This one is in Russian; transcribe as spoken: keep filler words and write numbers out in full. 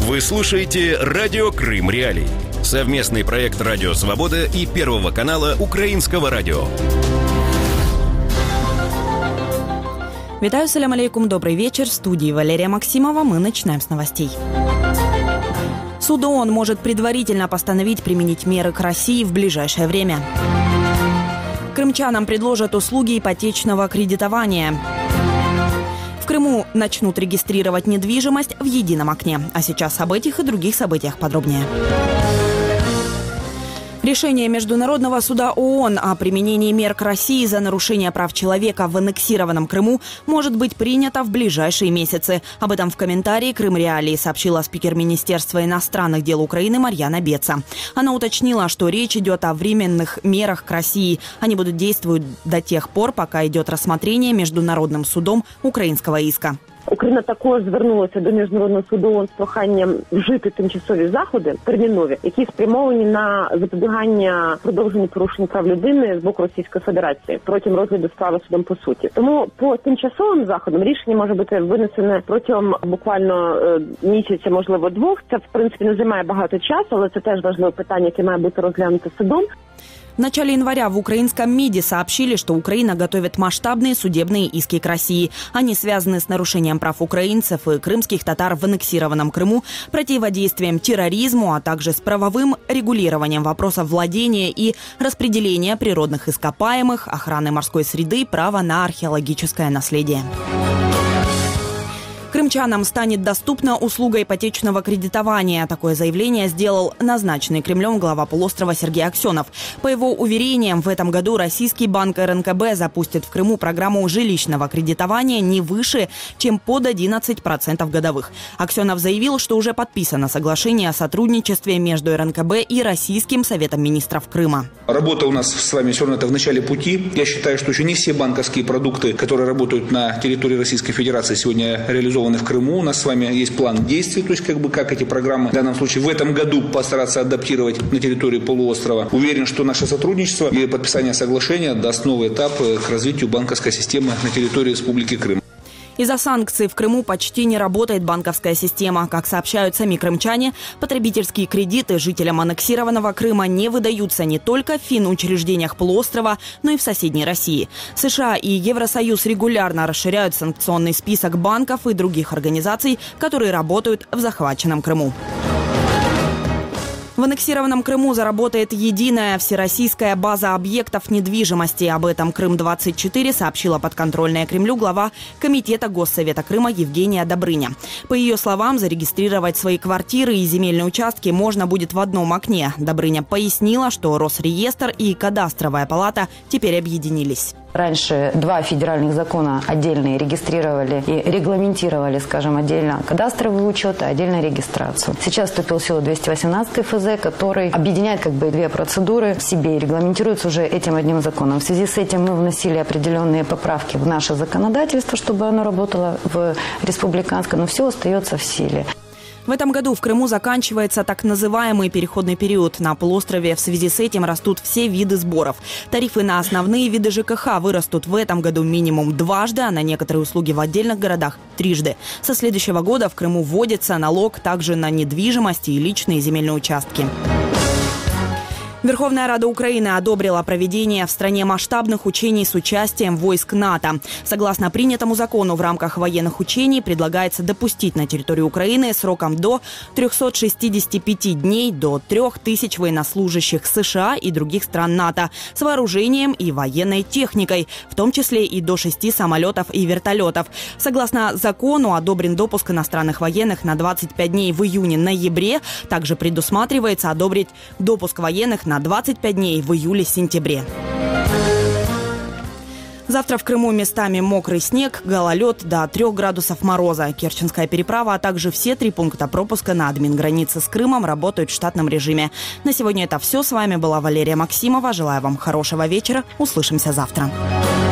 Вы слушаете «Радио Крым Реалии». Совместный проект «Радио Свобода» и Первого канала Украинского радио. Витаю, салям алейкум, добрый вечер. В студии Валерия Максимова. Мы начинаем с новостей. Суд ООН может предварительно постановить применить меры к России в ближайшее время. Крымчанам предложат услуги ипотечного кредитования. В Крыму начнут регистрировать недвижимость в едином окне. А сейчас об этих и других событиях подробнее. Решение Международного суда ООН о применении мер к России за нарушение прав человека в аннексированном Крыму может быть принято в ближайшие месяцы. Об этом в комментарии «Крым Реалии» сообщила спикер Министерства иностранных дел Украины Марьяна Беца. Она уточнила, что речь идет о временных мерах к России. Они будут действовать до тех пор, пока идет рассмотрение Международным судом українського іска. Україна також звернулася до Міжнародного суду ООН з проханням вжити тимчасові заходи термінові, які спрямовані на запобігання продовженню порушень прав людини з боку Російської Федерації протягом розгляду справи судом по суті. Тому по тимчасовим заходам рішення може бути винесене протягом буквально місяця, можливо, двох. Це, в принципі, не займає багато часу, але це теж важливе питання, яке має бути розглянуто судом. В начале января в украинском МИДе сообщили, что Украина готовит масштабные судебные иски к России. Они связаны с нарушением прав украинцев и крымских татар в аннексированном Крыму, противодействием терроризму, а также с правовым регулированием вопросов владения и распределения природных ископаемых, охраны морской среды, права на археологическое наследие. Крымчанам станет доступна услуга ипотечного кредитования. Такое заявление сделал назначенный Кремлем глава полуострова Сергей Аксенов. По его уверениям, в этом году российский банк эр эн ка бэ запустит в Крыму программу жилищного кредитования не выше, чем под одиннадцать процентов годовых. Аксенов заявил, что уже подписано соглашение о сотрудничестве между эр эн ка бэ и Российским Советом Министров Крыма. Работа у нас с вами все равно это в начале пути. Я считаю, что еще не все банковские продукты, которые работают на территории Российской Федерации, сегодня реализованы в Крыму. У нас с вами есть план действий, то есть как бы как эти программы в данном случае в этом году постараться адаптировать на территории полуострова. Уверен, что наше сотрудничество и подписание соглашения даст новый этап к развитию банковской системы на территории Республики Крым. Из-за санкций в Крыму почти не работает банковская система. Как сообщают сами крымчане, потребительские кредиты жителям аннексированного Крыма не выдаются не только в финучреждениях полуострова, но и в соседней России. США и Евросоюз регулярно расширяют санкционный список банков и других организаций, которые работают в захваченном Крыму. В аннексированном Крыму заработает единая всероссийская база объектов недвижимости. Об этом Крым двадцать четыре сообщила подконтрольная Кремлю глава Комитета Госсовета Крыма Евгения Добрыня. По ее словам, зарегистрировать свои квартиры и земельные участки можно будет в одном окне. Добрыня пояснила, что Росреестр и Кадастровая палата теперь объединились. Раньше два федеральных закона отдельные регистрировали и регламентировали, скажем, отдельно кадастровый учет и отдельно регистрацию. Сейчас вступил в силу двести восемнадцатый эф зэ, который объединяет как бы две процедуры в себе и регламентируется уже этим одним законом. В связи с этим мы вносили определенные поправки в наше законодательство, чтобы оно работало в республиканском, но все остается в силе. В этом году в Крыму заканчивается так называемый переходный период. На полуострове в связи с этим растут все виды сборов. Тарифы на основные виды жэ ка ха вырастут в этом году минимум дважды, а на некоторые услуги в отдельных городах трижды. Со следующего года в Крыму вводится налог также на недвижимость и личные земельные участки. Верховная Рада Украины одобрила проведение в стране масштабных учений с участием войск НАТО. Согласно принятому закону, в рамках военных учений предлагается допустить на территорию Украины сроком до трёхсот шестидесяти пяти дней до трёх тысяч военнослужащих США и других стран НАТО с вооружением и военной техникой, в том числе и до шести самолетов и вертолетов. Согласно закону, одобрен допуск иностранных военных на двадцать пять дней в июне-ноябре. Также предусматривается одобрить допуск военных на двадцать пять дней в июле-сентябре. Завтра в Крыму местами мокрый снег, гололед до трёх градусов мороза. Керченская переправа, а также все три пункта пропуска на админгранице с Крымом работают в штатном режиме. На сегодня это все. С вами была Валерия Максимова. Желаю вам хорошего вечера. Услышимся завтра.